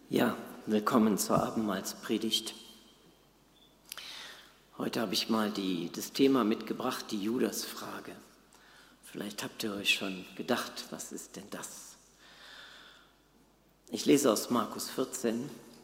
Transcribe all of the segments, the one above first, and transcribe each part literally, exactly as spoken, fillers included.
Ja, willkommen zur Abendmahlspredigt. Heute habe ich mal die, das Thema mitgebracht, die Judasfrage. Vielleicht habt ihr euch schon gedacht, was ist denn das? Ich lese aus Markus vierzehn.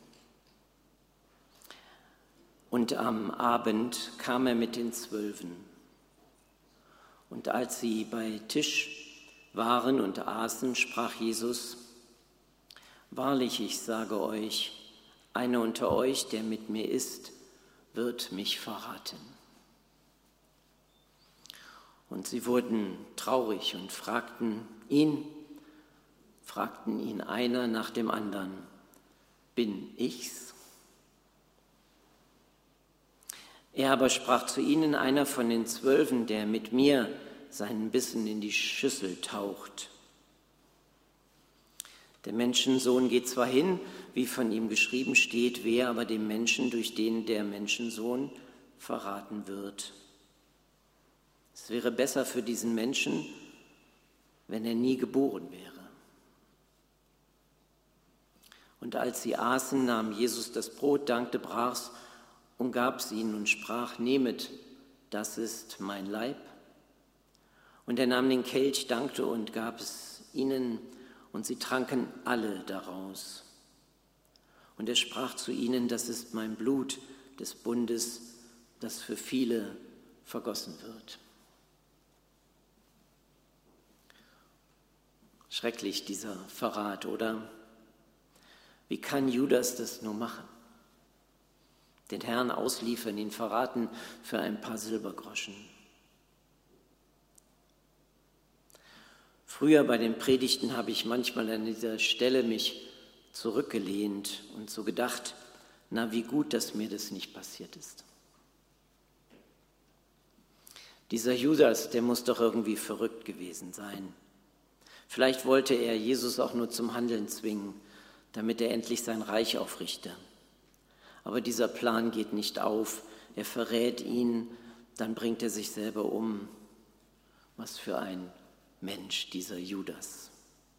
Und am Abend kam er mit den Zwölfen. Und als sie bei Tisch waren und aßen, sprach Jesus: Wahrlich, ich sage euch, einer unter euch, der mit mir ist, wird mich verraten. Und sie wurden traurig und fragten ihn, fragten ihn einer nach dem anderen: Bin ich's? Er aber sprach zu ihnen: Einer von den Zwölfen, der mit mir seinen Bissen in die Schüssel taucht. Der Menschensohn geht zwar hin, wie von ihm geschrieben steht, wer aber dem Menschen, durch den der Menschensohn verraten wird. Es wäre besser für diesen Menschen, wenn er nie geboren wäre. Und als sie aßen, nahm Jesus das Brot, dankte, brach's und gab's ihnen und sprach: Nehmet, das ist mein Leib. Und er nahm den Kelch, dankte und gab es ihnen, und sie tranken alle daraus. Und er sprach zu ihnen: Das ist mein Blut des Bundes, das für viele vergossen wird. Schrecklich, dieser Verrat, oder? Wie kann Judas das nur machen? Den Herrn ausliefern, ihn verraten für ein paar Silbergroschen. Früher bei den Predigten habe ich manchmal an dieser Stelle mich zurückgelehnt und so gedacht: Na, wie gut, dass mir das nicht passiert ist. Dieser Judas, der muss doch irgendwie verrückt gewesen sein. Vielleicht wollte er Jesus auch nur zum Handeln zwingen, damit er endlich sein Reich aufrichte. Aber dieser Plan geht nicht auf. Er verrät ihn, dann bringt er sich selber um. Was für ein Mensch, dieser Judas.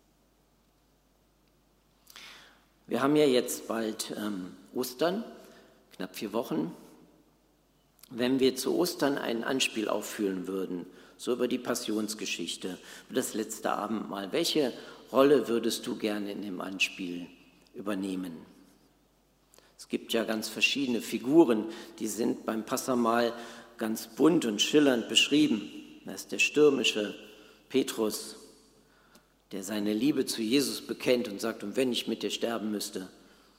Wir haben ja jetzt bald ähm, Ostern, knapp vier Wochen. Wenn wir zu Ostern ein Anspiel aufführen würden, so über die Passionsgeschichte, über das letzte Abendmahl, welche Rolle würdest du gerne in dem Anspiel übernehmen? Es gibt ja ganz verschiedene Figuren, die sind beim Passamahl ganz bunt und schillernd beschrieben. Da ist der stürmische Petrus, der seine Liebe zu Jesus bekennt und sagt: Und wenn ich mit dir sterben müsste.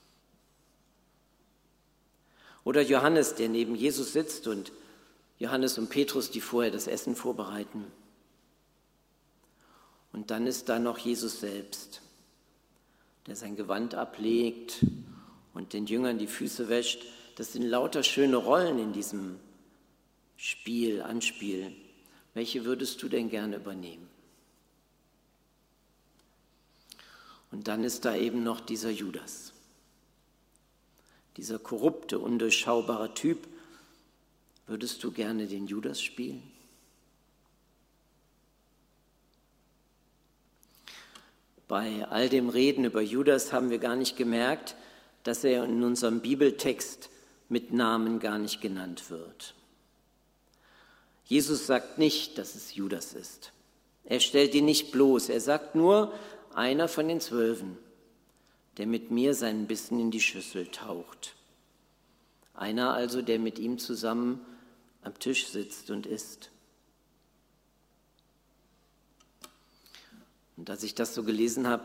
Oder Johannes, der neben Jesus sitzt und Johannes und Petrus, die vorher das Essen vorbereiten. Und dann ist da noch Jesus selbst, der sein Gewand ablegt und den Jüngern die Füße wäscht. Das sind lauter schöne Rollen in diesem Spiel, Anspiel. Welche würdest du denn gerne übernehmen? Und dann ist da eben noch dieser Judas, dieser korrupte, undurchschaubare Typ. Würdest du gerne den Judas spielen? Bei all dem Reden über Judas haben wir gar nicht gemerkt, dass er in unserem Bibeltext mit Namen gar nicht genannt wird. Jesus sagt nicht, dass es Judas ist. Er stellt ihn nicht bloß. Er sagt nur: Einer von den Zwölfen, der mit mir seinen Bissen in die Schüssel taucht. Einer also, der mit ihm zusammen am Tisch sitzt und isst. Und als ich das so gelesen habe,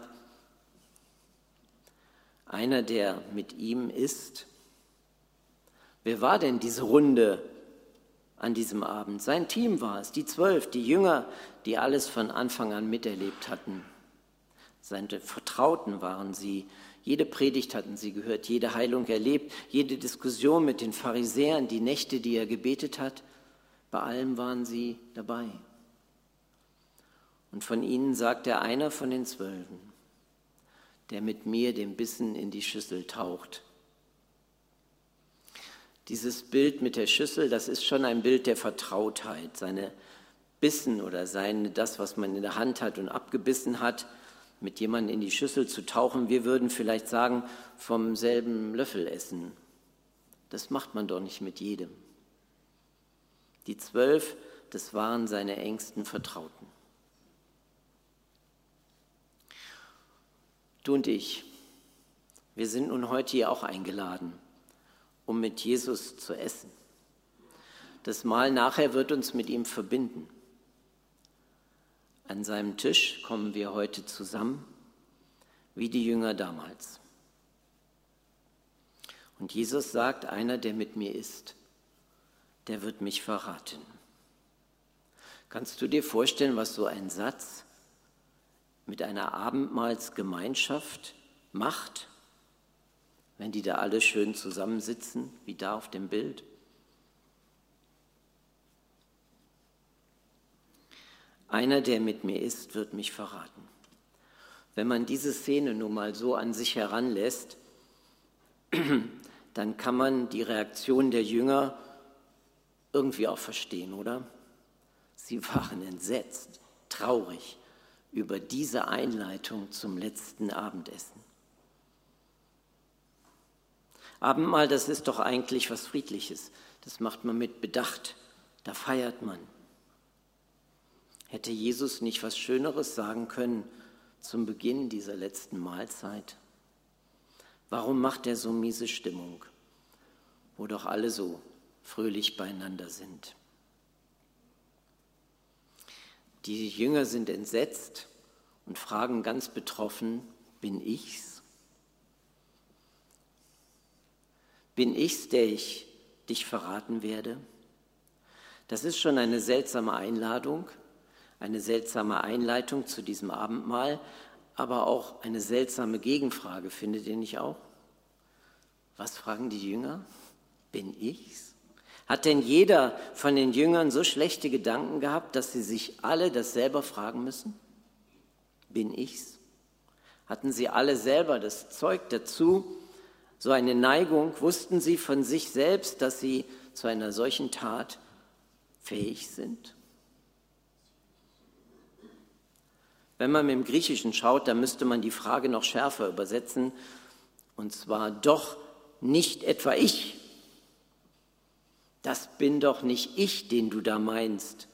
einer, der mit ihm isst, wer war denn diese Runde an diesem Abend? Sein Team war es, die Zwölf, die Jünger, die alles von Anfang an miterlebt hatten. Seine Vertrauten waren sie. Jede Predigt hatten sie gehört, jede Heilung erlebt, jede Diskussion mit den Pharisäern, die Nächte, die er gebetet hat. Bei allem waren sie dabei. Und von ihnen sagt er: Einer von den Zwölfen, der mit mir den Bissen in die Schüssel taucht. Dieses Bild mit der Schüssel, das ist schon ein Bild der Vertrautheit. Seine Bissen oder seine, das, was man in der Hand hat und abgebissen hat, mit jemandem in die Schüssel zu tauchen. Wir würden vielleicht sagen, vom selben Löffel essen. Das macht man doch nicht mit jedem. Die zwölf, das waren seine engsten Vertrauten. Du und ich, wir sind nun heute hier auch eingeladen, um mit Jesus zu essen. Das Mahl nachher wird uns mit ihm verbinden. An seinem Tisch kommen wir heute zusammen, wie die Jünger damals. Und Jesus sagt, einer, der mit mir isst, der wird mich verraten. Kannst du dir vorstellen, was so ein Satz mit einer Abendmahlsgemeinschaft macht, wenn die da alle schön zusammensitzen, wie da auf dem Bild? Einer, der mit mir ist, wird mich verraten. Wenn man diese Szene nun mal so an sich heranlässt, dann kann man die Reaktion der Jünger irgendwie auch verstehen, oder? Sie waren entsetzt, traurig über diese Einleitung zum letzten Abendessen. Abendmahl, das ist doch eigentlich was Friedliches. Das macht man mit Bedacht, da feiert man. Hätte Jesus nicht was Schöneres sagen können zum Beginn dieser letzten Mahlzeit? Warum macht er so miese Stimmung, wo doch alle so fröhlich beieinander sind? Die Jünger sind entsetzt und fragen ganz betroffen, bin ich's? Bin ich's, der ich dich verraten werde? Das ist schon eine seltsame Einladung, eine seltsame Einleitung zu diesem Abendmahl, aber auch eine seltsame Gegenfrage, findet ihr nicht auch? Was fragen die Jünger? Bin ich's? Hat denn jeder von den Jüngern so schlechte Gedanken gehabt, dass sie sich alle das selber fragen müssen? Bin ich's? Hatten sie alle selber das Zeug dazu, so eine Neigung? Wussten sie von sich selbst, dass sie zu einer solchen Tat fähig sind? Wenn man mit dem Griechischen schaut, dann müsste man die Frage noch schärfer übersetzen, und zwar doch nicht etwa ich. Das bin doch nicht ich, den du da meinst.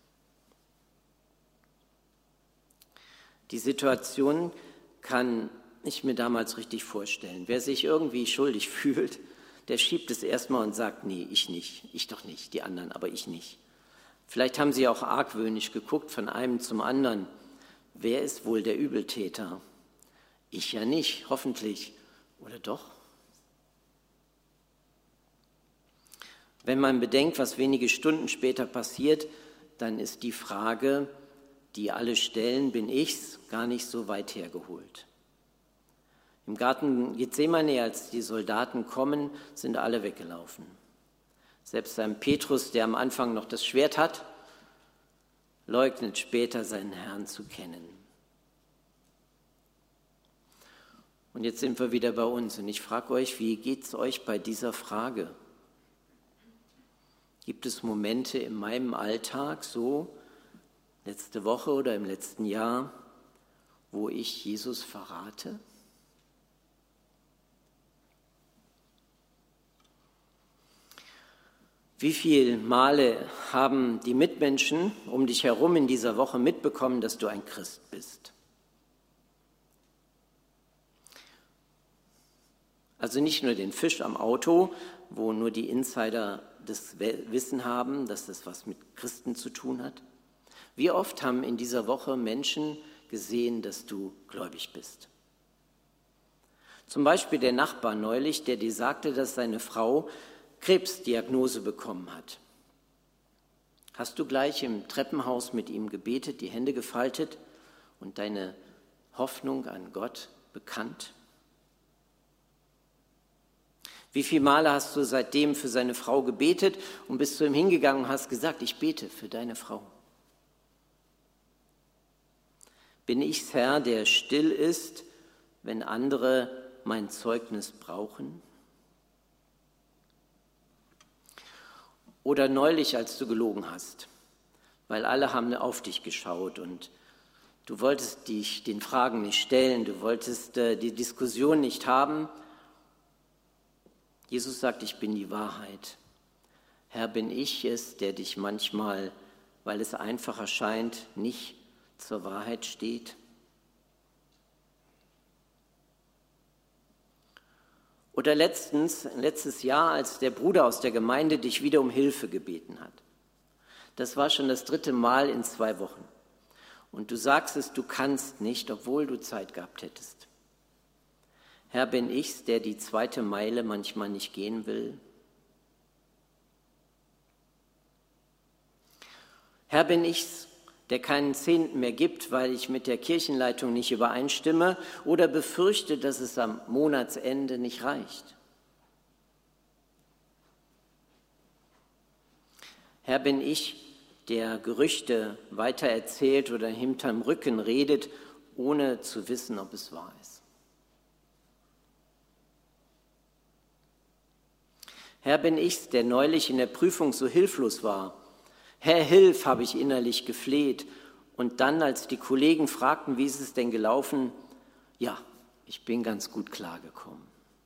Die Situation kann ich mir damals richtig vorstellen. Wer sich irgendwie schuldig fühlt, der schiebt es erstmal und sagt, nee, ich nicht, ich doch nicht, die anderen, aber ich nicht. Vielleicht haben sie auch argwöhnisch geguckt von einem zum anderen. Wer ist wohl der Übeltäter? Ich ja nicht, hoffentlich. Oder doch? Wenn man bedenkt, was wenige Stunden später passiert, dann ist die Frage, die alle stellen, bin ich's, gar nicht so weit hergeholt. Im Garten Gethsemane, als die Soldaten kommen, sind alle weggelaufen. Selbst ein Petrus, der am Anfang noch das Schwert hat, leugnet später seinen Herrn zu kennen. Und jetzt sind wir wieder bei uns und ich frage euch, wie geht es euch bei dieser Frage? Gibt es Momente in meinem Alltag, so letzte Woche oder im letzten Jahr, wo ich Jesus verrate? Wie viele Male haben die Mitmenschen um dich herum in dieser Woche mitbekommen, dass du ein Christ bist? Also nicht nur den Fisch am Auto, wo nur die Insider das Wissen haben, dass das was mit Christen zu tun hat. Wie oft haben in dieser Woche Menschen gesehen, dass du gläubig bist? Zum Beispiel der Nachbar neulich, der dir sagte, dass seine Frau Krebsdiagnose bekommen hat. Hast du gleich im Treppenhaus mit ihm gebetet, die Hände gefaltet und deine Hoffnung an Gott bekannt? Wie viele Male hast du seitdem für seine Frau gebetet und bist zu ihm hingegangen und hast gesagt, ich bete für deine Frau? Bin ich's, Herr, der still ist, wenn andere mein Zeugnis brauchen? Oder neulich, als du gelogen hast, weil alle haben auf dich geschaut und Du wolltest dich den Fragen nicht stellen, du wolltest äh, die Diskussion nicht haben. Jesus sagt, ich bin die Wahrheit. Herr, bin ich es, der dich manchmal, weil es einfach erscheint, nicht zur Wahrheit steht? Oder letztens, letztes Jahr, als der Bruder aus der Gemeinde dich wieder um Hilfe gebeten hat. Das war schon das dritte Mal in zwei Wochen. Und du sagst es, du kannst nicht, obwohl du Zeit gehabt hättest. Herr, bin ich's, der die zweite Meile manchmal nicht gehen will? Herr, bin ich's, der keinen Zehnten mehr gibt, weil ich mit der Kirchenleitung nicht übereinstimme oder befürchte, dass es am Monatsende nicht reicht? Herr, bin ich, der Gerüchte weitererzählt oder hinterm Rücken redet, ohne zu wissen, ob es wahr ist? Herr, bin ich's, der neulich in der Prüfung so hilflos war? Herr, hilf, habe ich innerlich gefleht. Und dann, als die Kollegen fragten, wie ist es denn gelaufen? Ja, ich bin ganz gut klargekommen.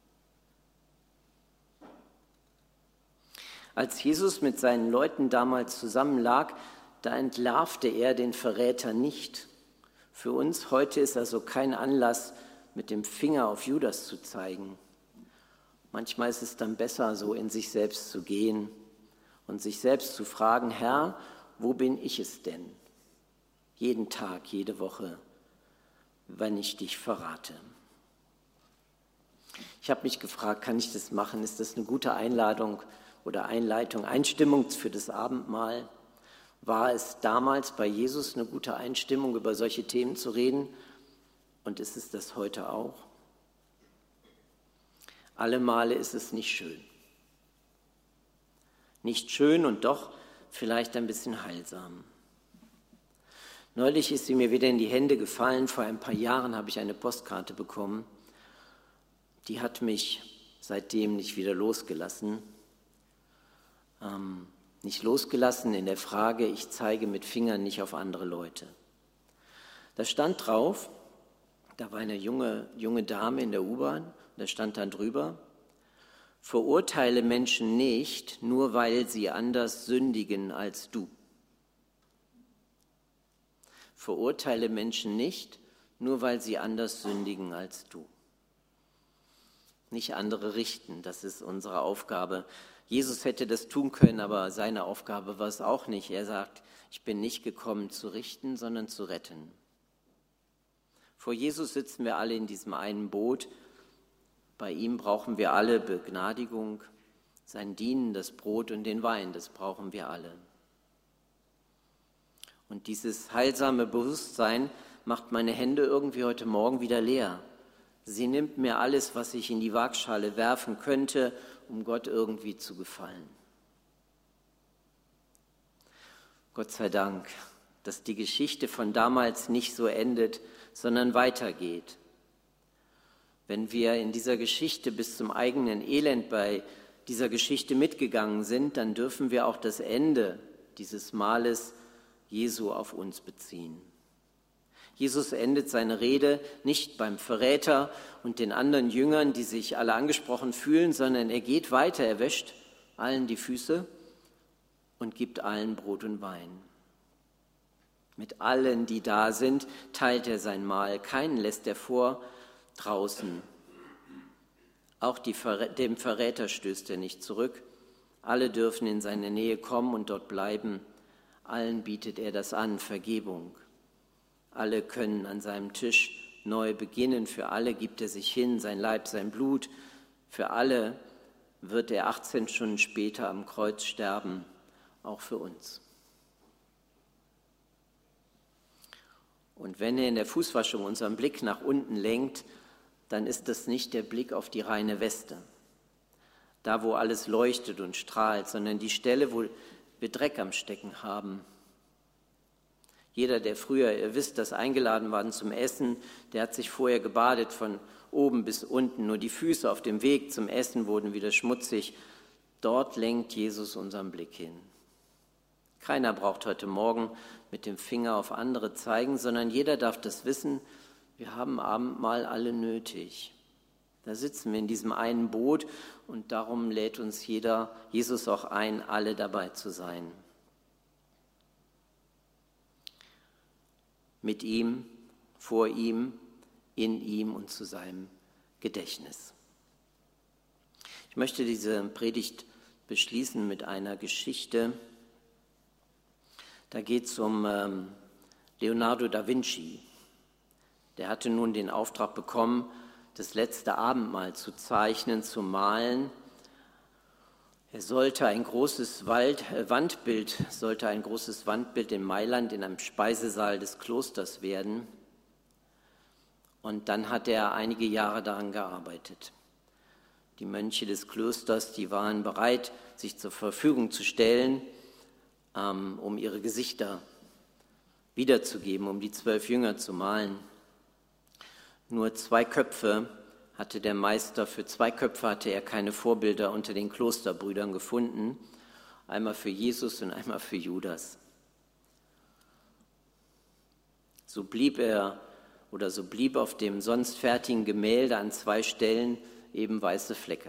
Als Jesus mit seinen Leuten damals zusammen lag, da entlarvte er den Verräter nicht. Für uns heute ist also kein Anlass, mit dem Finger auf Judas zu zeigen. Manchmal ist es dann besser, so in sich selbst zu gehen und sich selbst zu fragen, Herr, wo bin ich es denn? Jeden Tag, jede Woche, wenn ich dich verrate. Ich habe mich gefragt, kann ich das machen? Ist das eine gute Einladung oder Einleitung, Einstimmung für das Abendmahl? War es damals bei Jesus eine gute Einstimmung, über solche Themen zu reden? Und ist es das heute auch? Alle Male ist es nicht schön. Nicht schön und doch vielleicht ein bisschen heilsam. Neulich ist sie mir wieder in die Hände gefallen. Vor ein paar Jahren habe ich eine Postkarte bekommen. Die hat mich seitdem nicht wieder losgelassen. Ähm, nicht losgelassen in der Frage, ich zeige mit Fingern nicht auf andere Leute. Da stand drauf, da war eine junge, junge Dame in der U-Bahn, da stand dann drüber, verurteile Menschen nicht, nur weil sie anders sündigen als du. Verurteile Menschen nicht, nur weil sie anders sündigen als du. Nicht andere richten, das ist unsere Aufgabe. Jesus hätte das tun können, aber seine Aufgabe war es auch nicht. Er sagt, ich bin nicht gekommen zu richten, sondern zu retten. Vor Jesus sitzen wir alle in diesem einen Boot. Bei ihm brauchen wir alle Begnadigung, sein Dienen, das Brot und den Wein, das brauchen wir alle. Und dieses heilsame Bewusstsein macht meine Hände irgendwie heute Morgen wieder leer. Sie nimmt mir alles, was ich in die Waagschale werfen könnte, um Gott irgendwie zu gefallen. Gott sei Dank, dass die Geschichte von damals nicht so endet, sondern weitergeht. Wenn wir in dieser Geschichte bis zum eigenen Elend bei dieser Geschichte mitgegangen sind, dann dürfen wir auch das Ende dieses Mahles Jesu auf uns beziehen. Jesus endet seine Rede nicht beim Verräter und den anderen Jüngern, die sich alle angesprochen fühlen, sondern er geht weiter, er wäscht allen die Füße und gibt allen Brot und Wein. Mit allen, die da sind, teilt er sein Mahl, keinen lässt er vor, draußen. Auch die, dem Verräter stößt er nicht zurück. Alle dürfen in seine Nähe kommen und dort bleiben. Allen bietet er das an, Vergebung. Alle können an seinem Tisch neu beginnen. Für alle gibt er sich hin, sein Leib, sein Blut. Für alle wird er achtzehn Stunden später am Kreuz sterben, auch für uns. Und wenn er in der Fußwaschung unseren Blick nach unten lenkt, dann ist das nicht der Blick auf die reine Weste, da wo alles leuchtet und strahlt, sondern die Stelle, wo wir Dreck am Stecken haben. Jeder, der früher, ihr wisst, dass eingeladen waren zum Essen, der hat sich vorher gebadet von oben bis unten. Nur die Füße auf dem Weg zum Essen wurden wieder schmutzig. Dort lenkt Jesus unseren Blick hin. Keiner braucht heute Morgen mit dem Finger auf andere zeigen, sondern jeder darf das wissen, wir haben Abendmahl alle nötig. Da sitzen wir in diesem einen Boot und darum lädt uns jeder, Jesus auch ein, alle dabei zu sein. Mit ihm, vor ihm, in ihm und zu seinem Gedächtnis. Ich möchte diese Predigt beschließen mit einer Geschichte. Da geht es um ähm, Leonardo da Vinci. Der hatte nun den Auftrag bekommen, das letzte Abendmahl zu zeichnen, zu malen. Er sollte ein großes Wald, äh, Wandbild, sollte ein großes Wandbild in Mailand in einem Speisesaal des Klosters werden. Und dann hat er einige Jahre daran gearbeitet. Die Mönche des Klosters, die waren bereit, sich zur Verfügung zu stellen, ähm, um ihre Gesichter wiederzugeben, um die zwölf Jünger zu malen. Nur zwei Köpfe hatte der Meister, für zwei Köpfe hatte er keine Vorbilder unter den Klosterbrüdern gefunden, einmal für Jesus und einmal für Judas. So blieb er oder so blieb auf dem sonst fertigen Gemälde an zwei Stellen eben weiße Flecke.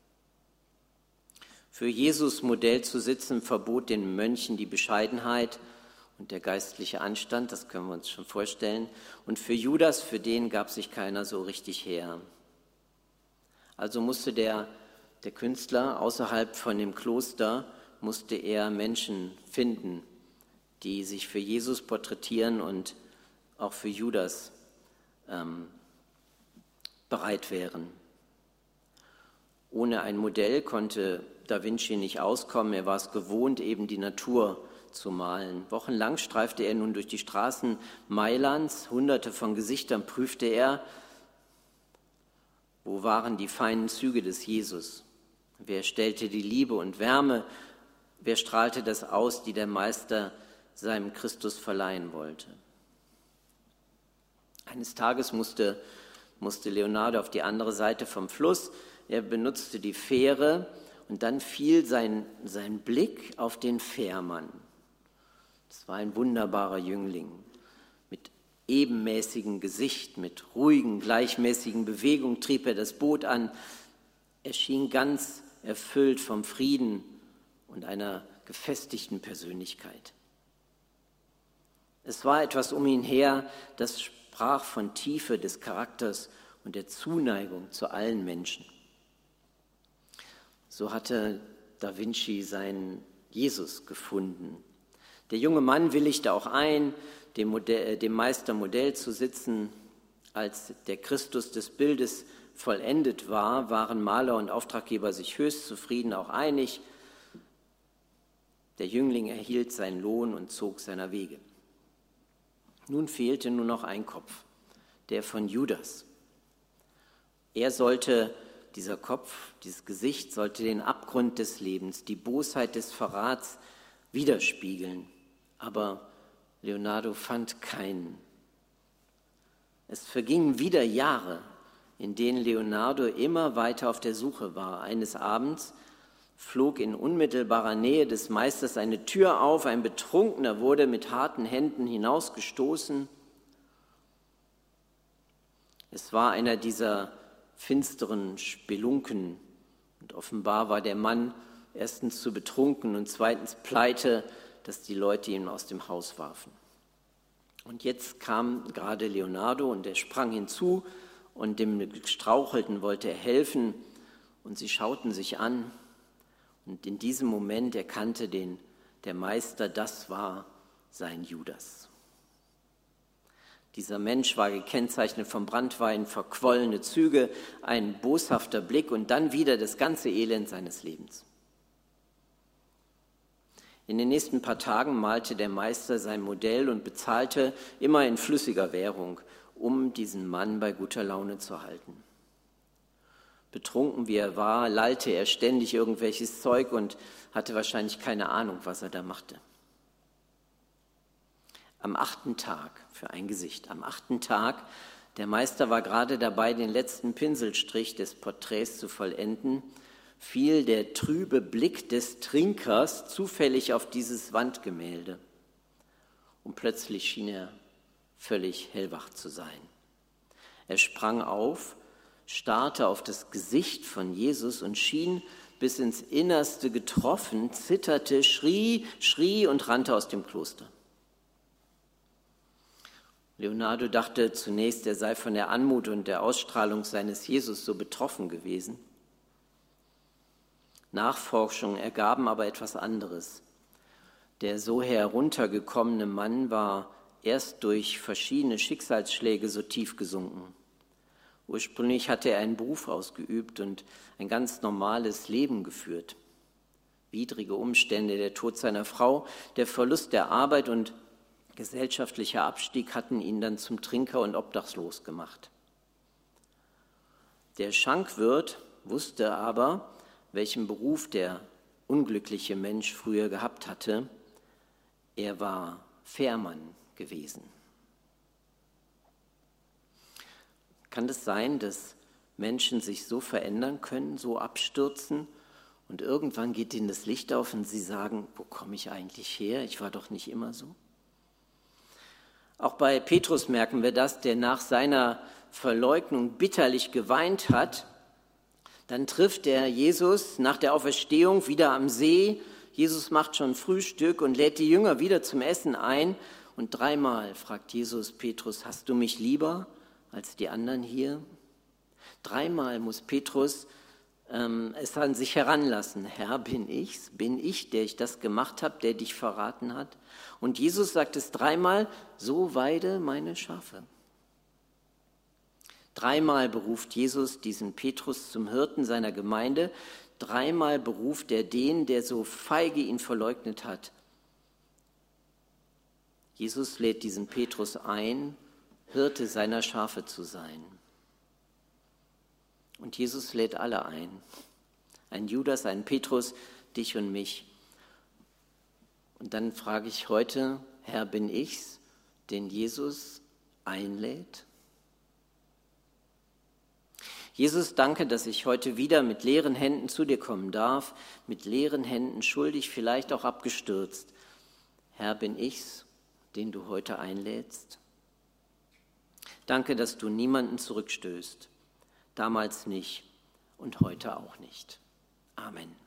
Für Jesus Modell zu sitzen verbot den Mönchen die Bescheidenheit und der geistliche Anstand, das können wir uns schon vorstellen. Und für Judas, für den gab sich keiner so richtig her. Also musste der, der Künstler außerhalb von dem Kloster, musste er Menschen finden, die sich für Jesus porträtieren und auch für Judas ähm, bereit wären. Ohne ein Modell konnte Da Vinci nicht auskommen. Er war es gewohnt, eben die Natur zu malen. Wochenlang streifte er nun durch die Straßen Mailands. Hunderte von Gesichtern prüfte er. Wo waren die feinen Züge des Jesus? Wer stellte die Liebe und Wärme? Wer strahlte das aus, die der Meister seinem Christus verleihen wollte? Eines Tages musste, musste Leonardo auf die andere Seite vom Fluss. Er benutzte die Fähre und dann fiel sein, sein Blick auf den Fährmann. Das war ein wunderbarer Jüngling mit ebenmäßigem Gesicht, mit ruhigen, gleichmäßigen Bewegungen trieb er das Boot an. Er schien ganz erfüllt vom Frieden und einer gefestigten Persönlichkeit. Es war etwas um ihn her, das sprach von Tiefe des Charakters und der Zuneigung zu allen Menschen. So hatte Da Vinci seinen Jesus gefunden. Der junge Mann willigte auch ein, dem, Modell, dem Meister Modell zu sitzen. Als der Christus des Bildes vollendet war, waren Maler und Auftraggeber sich höchst zufrieden, auch einig. Der Jüngling erhielt seinen Lohn und zog seiner Wege. Nun fehlte nur noch ein Kopf, der von Judas. Er sollte Dieser Kopf, dieses Gesicht sollte den Abgrund des Lebens, die Bosheit des Verrats widerspiegeln. Aber Leonardo fand keinen. Es vergingen wieder Jahre, in denen Leonardo immer weiter auf der Suche war. Eines Abends flog in unmittelbarer Nähe des Meisters eine Tür auf. Ein Betrunkener wurde mit harten Händen hinausgestoßen. Es war einer dieser finsteren Spelunken. Und offenbar war der Mann erstens zu betrunken und zweitens pleite, dass die Leute ihn aus dem Haus warfen. Und jetzt kam gerade Leonardo und er sprang hinzu und dem Gestrauchelten wollte er helfen und sie schauten sich an. Und in diesem Moment erkannte den, der Meister, das war sein Judas. Dieser Mensch war gekennzeichnet vom Branntwein, verquollene Züge, ein boshafter Blick und dann wieder das ganze Elend seines Lebens. In den nächsten paar Tagen malte der Meister sein Modell und bezahlte immer in flüssiger Währung, um diesen Mann bei guter Laune zu halten. Betrunken wie er war, lallte er ständig irgendwelches Zeug und hatte wahrscheinlich keine Ahnung, was er da machte. Am achten Tag, für ein Gesicht, am achten Tag, der Meister war gerade dabei, den letzten Pinselstrich des Porträts zu vollenden, fiel der trübe Blick des Trinkers zufällig auf dieses Wandgemälde. Und plötzlich schien er völlig hellwach zu sein. Er sprang auf, starrte auf das Gesicht von Jesus und schien bis ins Innerste getroffen, zitterte, schrie, schrie und rannte aus dem Kloster. Leonardo dachte zunächst, er sei von der Anmut und der Ausstrahlung seines Jesus so betroffen gewesen. Nachforschungen ergaben aber etwas anderes. Der so heruntergekommene Mann war erst durch verschiedene Schicksalsschläge so tief gesunken. Ursprünglich hatte er einen Beruf ausgeübt und ein ganz normales Leben geführt. Widrige Umstände, der Tod seiner Frau, der Verlust der Arbeit und gesellschaftlicher Abstieg hatten ihn dann zum Trinker und obdachlos gemacht. Der Schankwirt wusste aber, welchen Beruf der unglückliche Mensch früher gehabt hatte. Er war Fährmann gewesen. Kann es sein, dass Menschen sich so verändern können, so abstürzen und irgendwann geht ihnen das Licht auf und sie sagen, wo komme ich eigentlich her? Ich war doch nicht immer so. Auch bei Petrus merken wir das, der nach seiner Verleugnung bitterlich geweint hat. Dann trifft er Jesus nach der Auferstehung wieder am See. Jesus macht schon Frühstück und lädt die Jünger wieder zum Essen ein. Und dreimal fragt Jesus Petrus, hast du mich lieber als die anderen hier? Dreimal muss Petrus ähm, es an sich heranlassen. Herr, bin ich's? Bin ich, der ich das gemacht habe, der dich verraten hat? Und Jesus sagt es dreimal, so weide meine Schafe. Dreimal beruft Jesus diesen Petrus zum Hirten seiner Gemeinde. Dreimal beruft er den, der so feige ihn verleugnet hat. Jesus lädt diesen Petrus ein, Hirte seiner Schafe zu sein. Und Jesus lädt alle ein. Ein Judas, ein Petrus, dich und mich. Und dann frage ich heute, Herr, bin ich's, den Jesus einlädt? Jesus, danke, dass ich heute wieder mit leeren Händen zu dir kommen darf, mit leeren Händen, schuldig, vielleicht auch abgestürzt. Herr, bin ich's, den du heute einlädst? Danke, dass du niemanden zurückstößt, damals nicht und heute auch nicht. Amen.